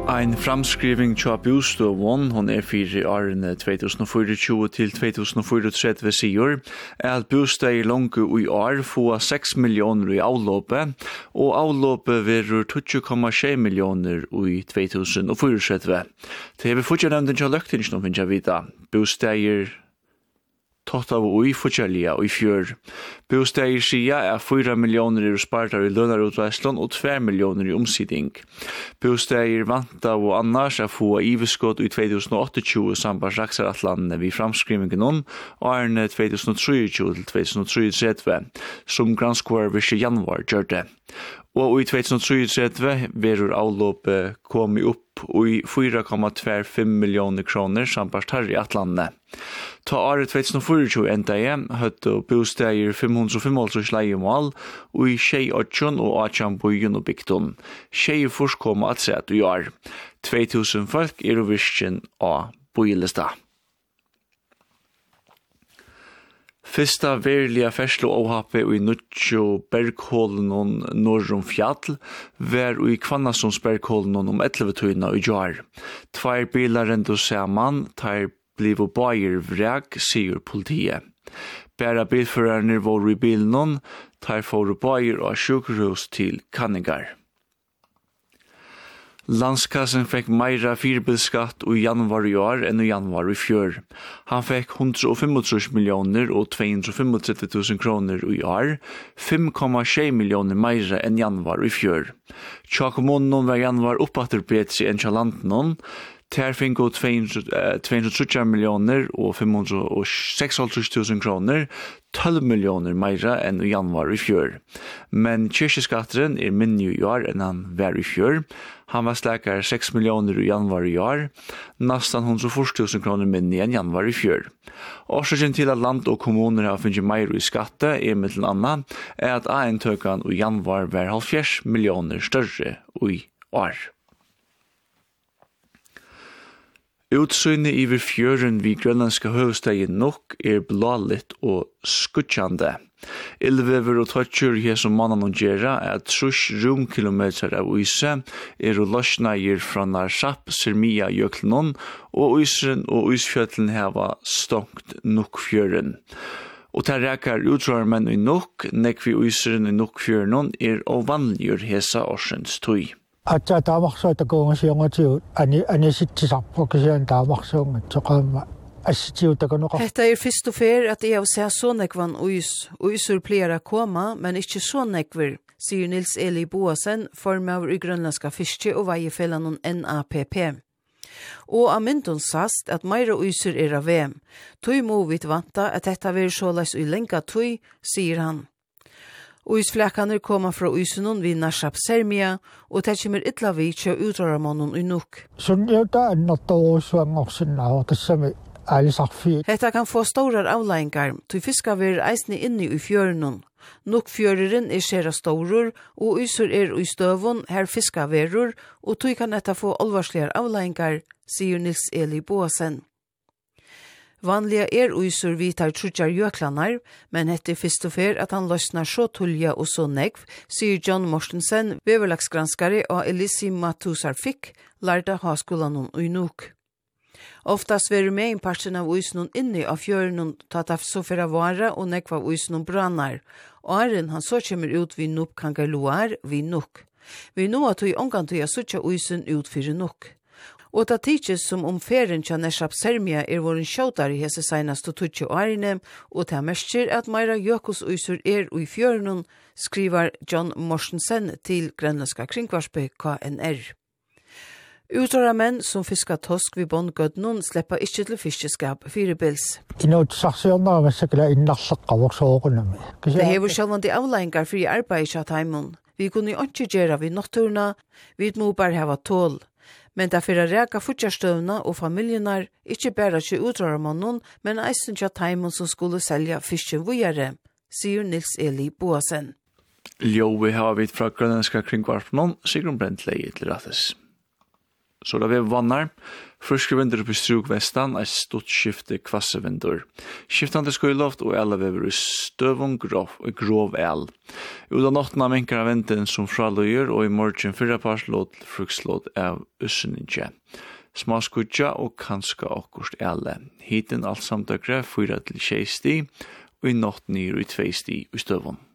Ein framskriving tja bostøvån, hon fyrir årene 2024 til 2034 sier, at bostøy langt i år får 6 millioner i avlåpet, og avlåpet verur 20,6 millioner i 2034. Det er vi fortsatt nevnt tja løgtingen, finnes jeg vita. Bostøyer tatt av ui fortjellige og i fjør. Bostøyer sier 4 millioner i spartar i lønarutveslån og 2 millioner i omsiding. Bostøyer vant av og annars få iveskott i 2028 samband raksaratlande vid framskrivingen og årene 2023 til 2033, som granskvar visse januar gjør det. Og i 2033 verur avlåpet kommet opp i 4,25 millioner kroner samband her i Atlande. Ta året 2024 enda jeg, høtte bostøyer 555 leiemål, og i Tjei 8 og 8 byen og bygden. Tjei først kom at sett i år. 2000 folk er visken av bylesta. Fyrsta verliga ferslo åhappe i Nutsjo Berghålen norr fjall, var i Kvannasons Berghålen 11 tøyna i jar. 2 bilar rendu saman, tar blivu bæger vrag, sier politiet. Bæra bilførerne var i bilen, tar for bæger og sjukhus til Kanningar. Landskassen fikk meira firebilskatt i januar i år enn i januar i fjør. Han fikk 135 millioner og 235 000 kroner i år, 5,6 millioner meira enn januar i fjør. Tja kommunen var januar oppatter bedre enn tja landen, ter fikk 230 millioner og 506 000 kroner, 12 millioner meira enn i januar i fjør. Men kyrkjeskatteren er minne i år enn han var i fjør. Han var slækere 6 millioner i januar i år, nesten 140 000 kroner minne enn januar i fjør. Årsaken til at land og kommuner har funnet meir i skatte med til annet, at eintøkene i januar var 70 millioner større i år. Utsynet iver fjøren vid grønlandska høvestegen nok blålitt og skutsjande. Ildvever og tøtjur her som mannen og gjerra at 3 romkilometer av Uyse løsneier fra Narsapp, Sirmia, Jøklenon, og Uysren og Uysfjøtlen heva stonkt nok fjøren. Og der rekar utrarmenn i nok, nekvi Uysren i nok fjøren og vanligur hesa årsens tøy. Atja tamaksoita kuungasiongatiu ani sittisappo kisian tamaksoonga tsoqama assitiutakonoqa. Hetta fyrst og fer at jeg ser så nekvan uysur pleier å komme, men ikke så nekver, sier Nils Eli Boasen, formøver i grønlandska fiske og veiefellan NAPP. Og av myndun sast at meira uysur av vem. Tøy må vi vanta at dette vil sjåles i lenka tøy, sier han. Uysflekkaner kommer fra Uysunon vid Narsapp Sermia, og det kommer ytla vi til utraramånen i nok. Hetta kan få store avleggingar, til fiskar vil eisne inni i fjørenon. Nok fjøreren skjera storur, og Uysur i støvun her fiskar verur, og tøy kan dette få alvarslige avleggingar, sier Nils Eli Boasen. Vanliga Uysur vitar trutjar jöklanar, men hette fyrst og fer at han løsnar så tullja og så negv, sier John Mortensen, veverlagsgranskare og Elisi Matusarfik, lærda haskolan i nok. Oftast veru med en parten av Uysnon inni av fjøren tatt av så for vara og negv av Uysnon brannar, og Aren han så kommer ut vid Nup Kangaluar vid nok. Vi nå at vi omgant å suttja Uysson ut fyrir nok. Og det tidses som ferien til Narsapp Sermia våren sjåtar i hese senast og 20 årene, og det merker at meira Jøkos Uysur i fjøren, skriver John Mortensen til grønlandska kringvarspe KNR. Utrara menn som fiskar tosk vid bondgødnon slepper ikke til fiskeskap firebils. Det hever sjølvandi avleggingar fri arbeid i Taimun. Vi kunne ikke gjøre vid nokturna, vi må bare hava tål. Men derfor reka futjarstøvna og familjenar ikke bare til utraramannen, men eisen til Taimun som skulle selja fisken vujere, sier Nils Eli Boasen. Vi har vidt fra grønlandska kringvarpen, Sigrun Brentley til rattes. Så det blir vannar. Friske vinter på strugvestan, et stort skifte kvassevinter. Skiftande skyloft og alle vever i støvun grov el. Uda nottena minkar av vinteren som fraløyer, og i morgen fyrraparslåt frukslåt av usseninje. Smaskudja og kanska okkurst ele. Hiten alt samtøkre 4-6 sti, og i natt nyr i 2 sti i støvun.